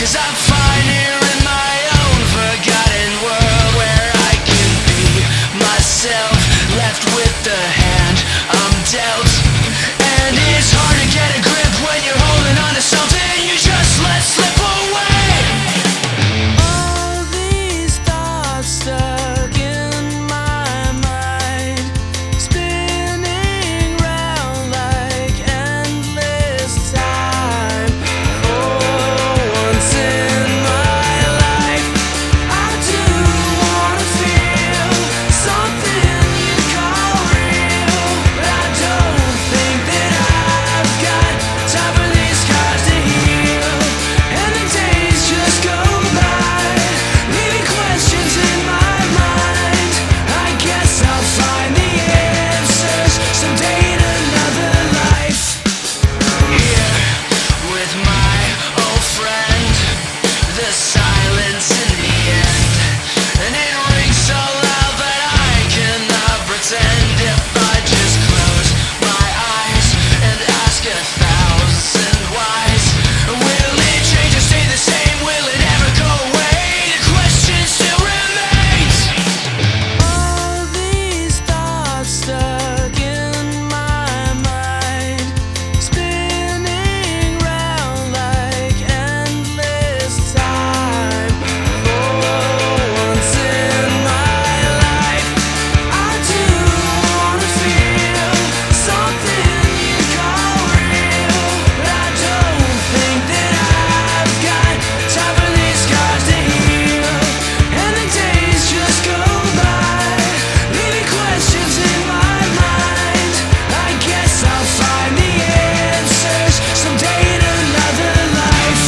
I'm fine here in my own forgotten world, where I can be myself, left with the hand I'm dealt. And it's hard to get a grip when you're holding on to something you just let slip away. All these thoughts stuck in my mind, spinning round like endless time. For once in my life, I do wanna feel something you call real, but I don't think that I've got time for these scars to heal. And the days just go by, leaving questions in my mind. I guess I'll find the answers someday in another life. Here with my old friend, the silence in the end, and it rings so loud that I cannot pretend. If I just close my eyes and ask 1,000 whys, will it change or stay the same? Will it ever go away? The question still remains. All these thoughts stuck in my mind, spinning round like endless time. For once in my life, I do wanna feel something you call real, but I don't think that I've got time for these scars to heal. And the days just go by, leaving questions in my mind. I guess I'll find the answers someday in another life.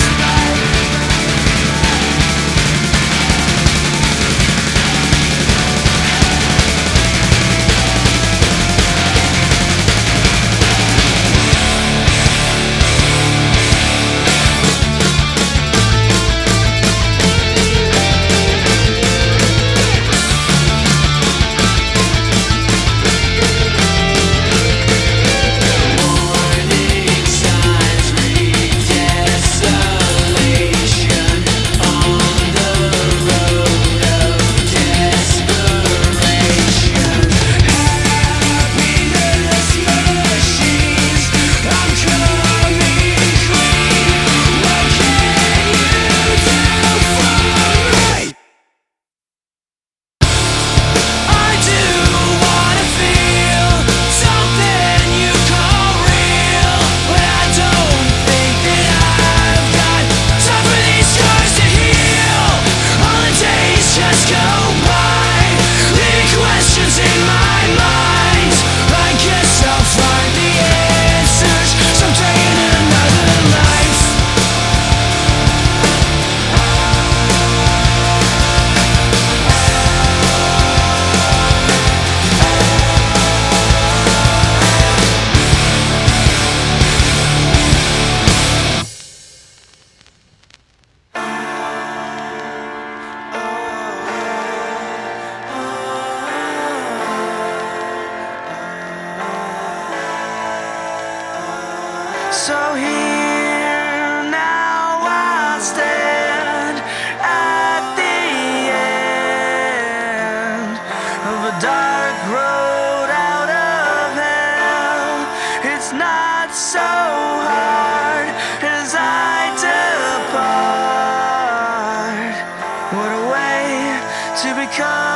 Warning signs read desolation on the road of desperation. Happiness machines, I'm coming clean. What can you do for me? I do wanna feel something you call real, but I don't think that I've got time for these scars to heal. All the days just go by, leaving questions in my mind. I guess I'll find the answers someday in another life. So here now I stand at the end of a dark road out of hell. It's not so hard as I depart. What a way to become